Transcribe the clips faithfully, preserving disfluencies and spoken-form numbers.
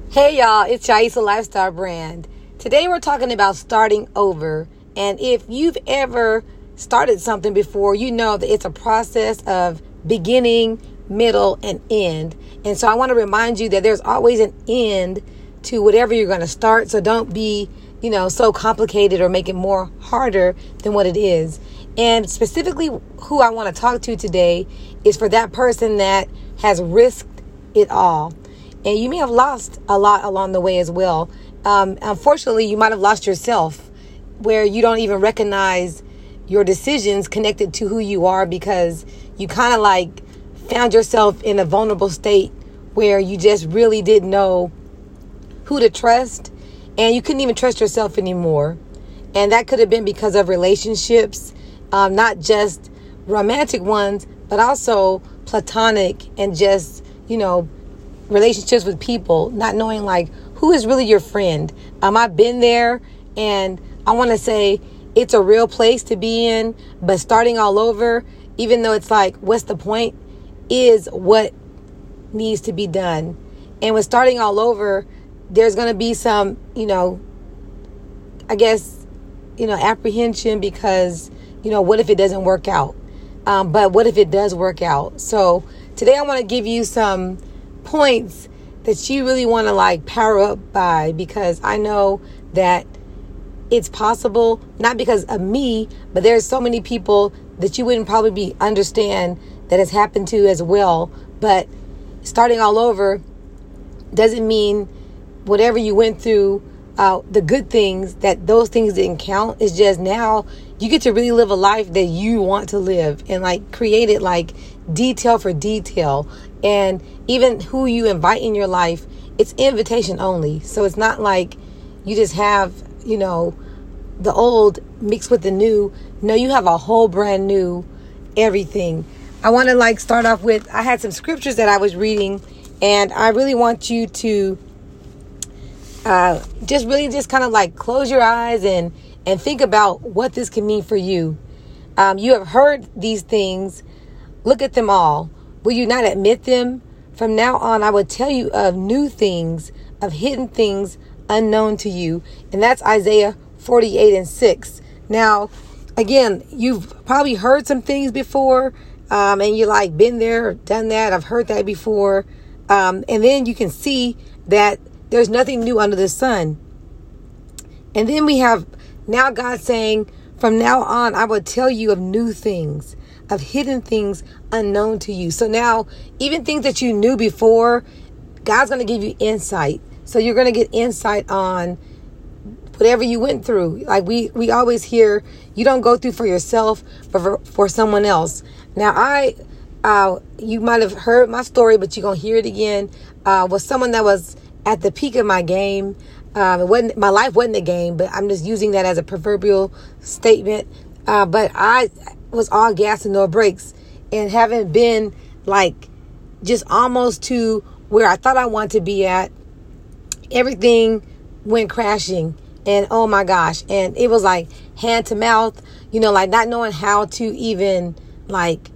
Hey y'all, it's Yaisa Lifestyle Brand. Today we're talking about starting over. And if you've ever started something before, you know that it's a process of beginning, middle, and end. And so I want to remind you that there's always an end to whatever you're going to start. So don't be, you know, so complicated or make it more harder than what it is. And specifically who I want to talk to today is for that person that has risked it all. And you may have lost a lot along the way as well. Um, unfortunately, you might have lost yourself where you don't even recognize your decisions connected to who you are because you kind of like found yourself in a vulnerable state where you just really didn't know who to trust and you couldn't even trust yourself anymore. And that could have been because of relationships, um, not just romantic ones, but also platonic and just, you know, relationships with people, not knowing like who is really your friend. Um, I've been there, and I want to say it's a real place to be in, but starting all over, even though it's like, what's the point, is what needs to be done. And with starting all over, there's going to be some, you know, I guess, you know, apprehension because, you know, what if it doesn't work out? Um, but what if it does work out? So today I want to give you some points that you really want to like power up by, because I know that it's possible, not because of me, but there's so many people that you wouldn't probably be understand that has happened to as well. But starting all over doesn't mean whatever you went through, uh, the good things, that those things didn't count. It's just now you get to really live a life that you want to live and like create it like detail for detail. And even who you invite in your life, it's invitation only. So it's not like you just have, you know, the old mixed with the new. No, you have a whole brand new everything. I want to like start off with, I had some scriptures that I was reading, and I really want you to uh, just really just kind of like close your eyes and, and think about what this can mean for you. Um, you have heard these things. Look at them all. Will you not admit them? From now on, I will tell you of new things, of hidden things unknown to you. And that's Isaiah forty-eight and six. Now, again, you've probably heard some things before, um, and you're like, been there, done that. I've heard that before. Um, and then you can see that there's nothing new under the sun. And then we have now God saying, from now on, I will tell you of new things, of hidden things unknown to you. So now, even things that you knew before, God's going to give you insight. So you're going to get insight on whatever you went through. Like we, we always hear, you don't go through for yourself, but for, for someone else. Now, I, uh, you might have heard my story, but you're going to hear it again, uh, was someone that was at the peak of my game. Um, it wasn't, my life wasn't a game, but I'm just using that as a proverbial statement. Uh, but I was all gas and no brakes, and haven't been like just almost to where I thought I wanted to be at. Everything went crashing, and oh my gosh. And it was like hand to mouth, you know, like not knowing how to even like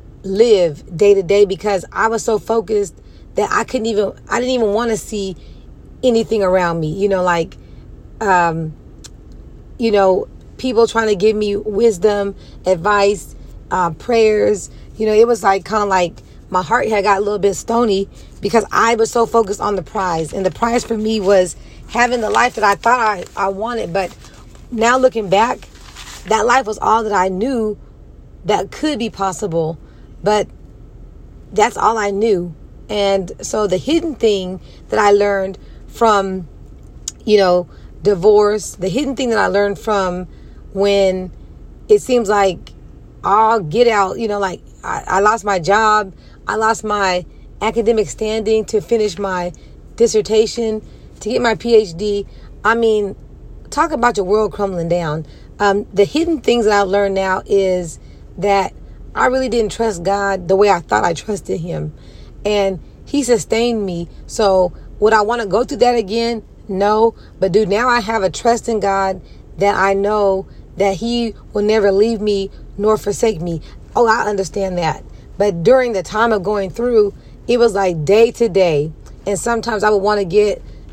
live day to day because I was so focused that I couldn't even, I didn't even want to see anything around me, you know, like, um, you know, people trying to give me wisdom, advice, uh, prayers. You know, it was like kind of like my heart had got a little bit stony because I was so focused on the prize. And the prize for me was having the life that I thought I, I wanted. But now looking back, that life was all that I knew that could be possible. But that's all I knew. And so the hidden thing that I learned from, you know, divorce, the hidden thing that I learned from when it seems like I'll get out, you know, like I, I lost my job. I lost my academic standing to finish my dissertation, to get my P H D. I mean, talk about your world crumbling down. Um, the hidden things that I learned now is that I really didn't trust God the way I thought I trusted him. And he sustained me. So would I want to go through that again? No. But dude, now I have a trust in God that I know that he will never leave me nor forsake me. Oh, I understand that. But during the time of going through, it was like day to day. And sometimes I would want to get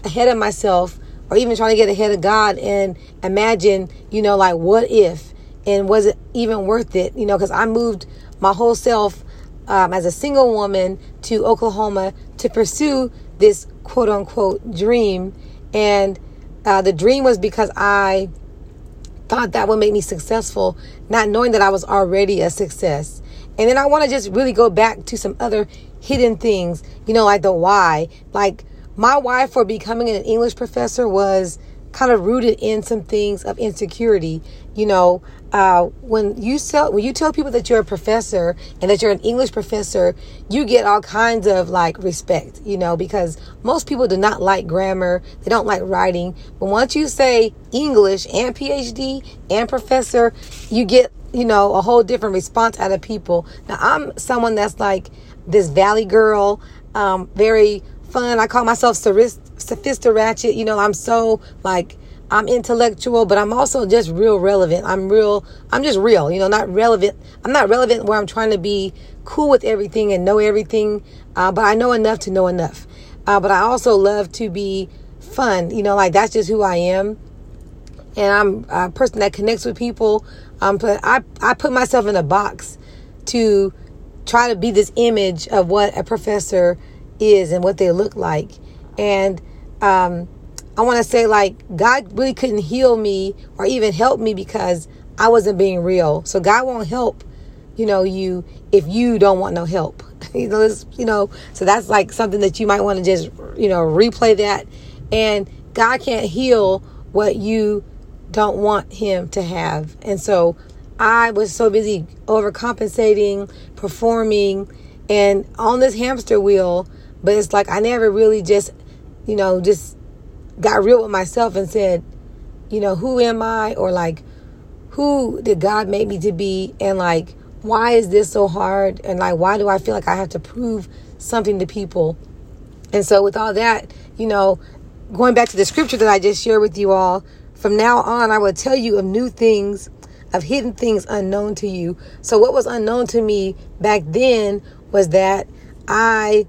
ahead of myself or even trying to get ahead of God and imagine, you know, like what if, and was it even worth it? You know, because I moved my whole self um, as a single woman to Oklahoma to pursue this quote unquote dream. And uh, the dream was because I thought that would make me successful, not knowing that I was already a success. And then I want to just really go back to some other hidden things, you know, like the why. Like my why for becoming an English professor was kind of rooted in some things of insecurity. You know, uh, when you tell when you tell people that you're a professor and that you're an English professor, you get all kinds of like respect, you know, because most people do not like grammar. They don't like writing. But once you say English and P H D and professor, you get, you know, a whole different response out of people. Now, I'm someone that's like this Valley girl, um, very fun. I call myself sophisticated ratchet. You know, I'm so like, I'm intellectual, but I'm also just real relevant. I'm real. I'm just real, you know, not relevant. I'm not relevant where I'm trying to be cool with everything and know everything. Uh, but I know enough to know enough. Uh, but I also love to be fun. You know, like that's just who I am. And I'm a person that connects with people. Um, but I, I put myself in a box to try to be this image of what a professor is and what they look like. And um, I want to say, like, God really couldn't heal me or even help me because I wasn't being real. So God won't help, you know, you if you don't want no help. you know, it's, you know, so that's like something that you might want to just, you know, replay that. And God can't heal what you don't want him to have. And so I was so busy overcompensating, performing, and on this hamster wheel. But it's like I never really just, you know, just got real with myself and said, you know, who am I? Or like, who did God make me to be? And like, why is this so hard? And like, why do I feel like I have to prove something to people? And so with all that, you know, going back to the scripture that I just shared with you all, from now on, I will tell you of new things, of hidden things unknown to you. So what was unknown to me back then was that I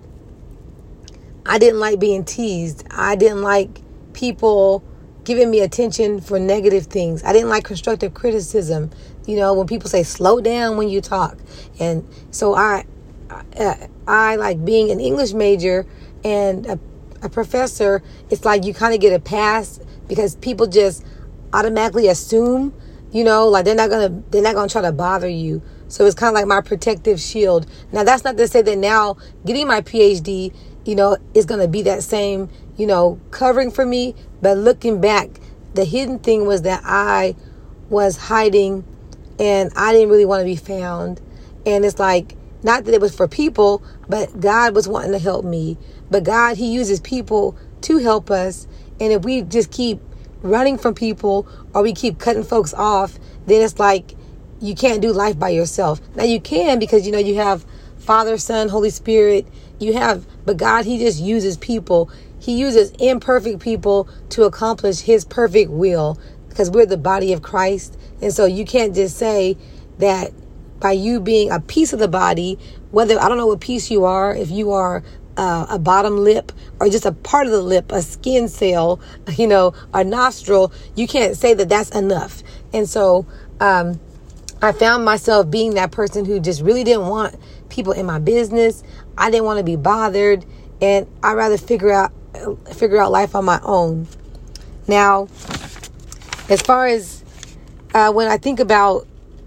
I didn't like being teased. I didn't like people giving me attention for negative things. I didn't like constructive criticism. You know, when people say slow down when you talk. And so I, I, I like being an English major and a, a professor. It's like you kind of get a pass because people just automatically assume, you know, like they're not gonna they're not gonna try to bother you. So it's kind of like my protective shield. Now that's not to say that now getting my P H D, you know, is going to be that same, you know, covering for me. But looking back, the hidden thing was that I was hiding and I didn't really want to be found. And it's like, not that it was for people, but God was wanting to help me. But God, he uses people to help us. And if we just keep running from people or we keep cutting folks off, then it's like you can't do life by yourself. Now you can because, you know, you have Father, Son, Holy Spirit. You have, but God, he just uses people. He uses imperfect people to accomplish his perfect will because we're the body of Christ. And so you can't just say that by you being a piece of the body, whether, I don't know what piece you are, if you are uh, a bottom lip or just a part of the lip, a skin cell, you know, a nostril, you can't say that that's enough. And so um, I found myself being that person who just really didn't want people in my business. I didn't want to be bothered, and I'd rather figure out figure out life on my own. Now, as far as uh, when I think about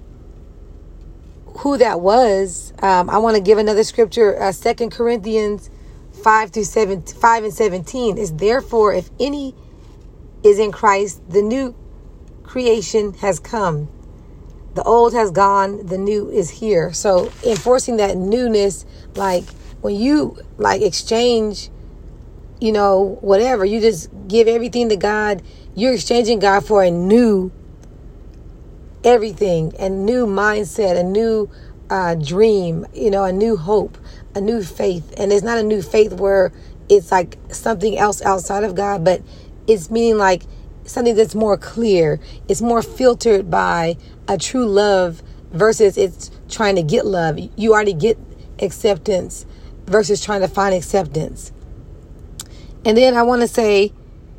who that was, um, I want to give another scripture. Uh, Second Corinthians five through seven, five and seventeen is therefore, if any is in Christ, the new creation has come. The old has gone, the new is here. So enforcing that newness, like when you like exchange, you know, whatever, you just give everything to God. You're exchanging God for a new everything, a new mindset, a new uh, dream, you know, a new hope, a new faith. And it's not a new faith where it's like something else outside of God, but it's meaning like something that's more clear. It's more filtered by a true love versus it's trying to get love. You already get acceptance versus trying to find acceptance. And then I want to say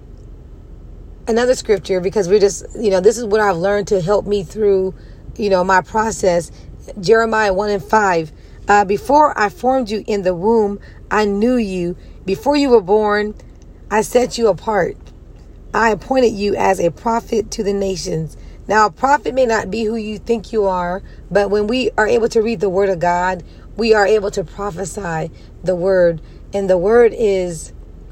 another scripture, because we're just, you know, this is what I've learned to help me through, you know, my process. Jeremiah one and five. Uh, before I formed you in the womb, I knew you. Before you were born, I set you apart. I appointed you as a prophet to the nations. Now, a prophet may not be who you think you are, but when we are able to read the word of God, we are able to prophesy the word. And the word is,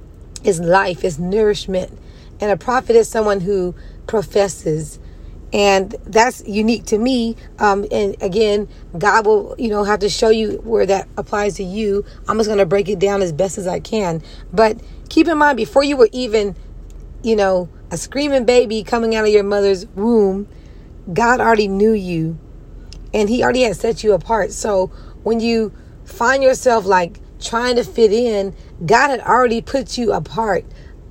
is life, is nourishment. And a prophet is someone who professes. And that's unique to me. Um, and again, God will, you know, have to show you where that applies to you. I'm just going to break it down as best as I can. But keep in mind, before you were even, you know, a screaming baby coming out of your mother's womb, God already knew you. And he already had set you apart. So when you find yourself like trying to fit in, God had already put you apart,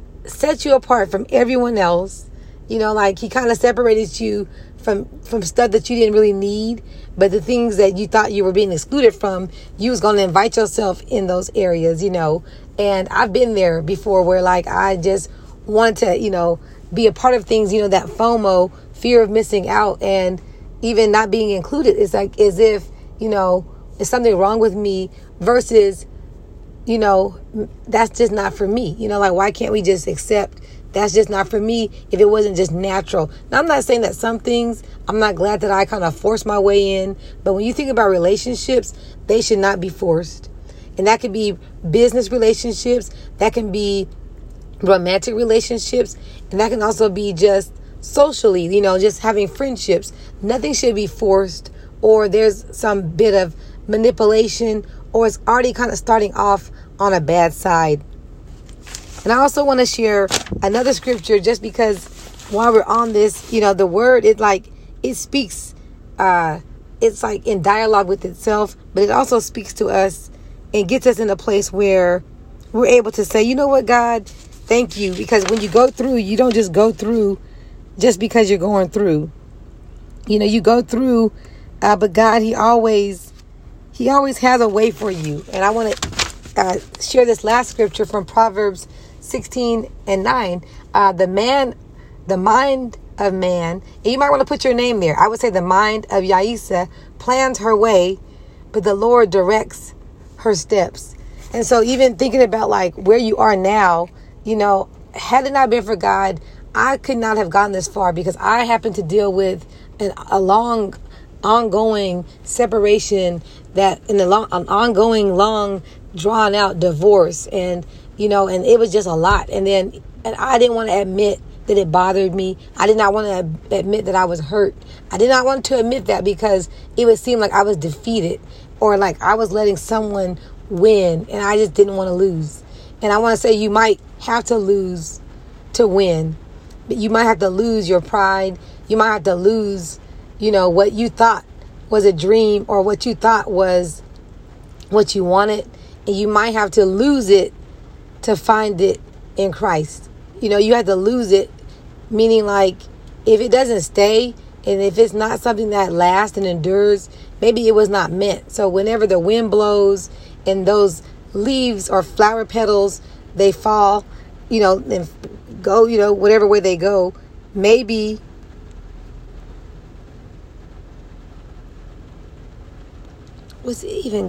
set you apart from everyone else. You know, like he kind of separated you from, from stuff that you didn't really need. But the things that you thought you were being excluded from, you was going to invite yourself in those areas, you know. And I've been there before where like I just wanted to, you know, be a part of things, you know, that FOMO, fear of missing out, and even not being included. It's like as if, you know, is something wrong with me versus, you know, that's just not for me. You know, like why can't we just accept that's just not for me if it wasn't just natural? Now, I'm not saying that some things, I'm not glad that I kind of forced my way in. But when you think about relationships, they should not be forced. And that could be business relationships. That can be romantic relationships. And that can also be just socially, you know, just having friendships. Nothing should be forced, or there's some bit of manipulation, or it's already kind of starting off on a bad side. And I also want to share another scripture, just because while we're on this, you know, the word, it like, it speaks, uh, it's like in dialogue with itself, but it also speaks to us and gets us in a place where we're able to say, you know what, God, thank you. Because when you go through, you don't just go through just because you're going through. You know, you go through, uh, but God, he always, he always has a way for you. And I want to uh, share this last scripture from Proverbs sixteen and nine. Uh, the man, the mind of man, and you might want to put your name there. I would say the mind of Yaisa plans her way, but the Lord directs her steps. And so even thinking about like where you are now, you know, had it not been for God, I could not have gotten this far, because I happen to deal with an, a long, ongoing separation, that in a long, an ongoing, long, drawn out divorce. And, you know, and it was just a lot. And then, and I didn't want to admit that it bothered me. I did not want to admit that I was hurt. I did not want to admit that, because it would seem like I was defeated, or like I was letting someone win, and I just didn't want to lose. And I want to say, you might have to lose to win. But you might have to lose your pride. You might have to lose, you know, what you thought was a dream, or what you thought was what you wanted. And you might have to lose it to find it in Christ. You know, you have to lose it, meaning like if it doesn't stay, and if it's not something that lasts and endures, maybe it was not meant. So whenever the wind blows and those leaves or flower petals, they fall, you know, and go, you know, whatever way they go, maybe was it even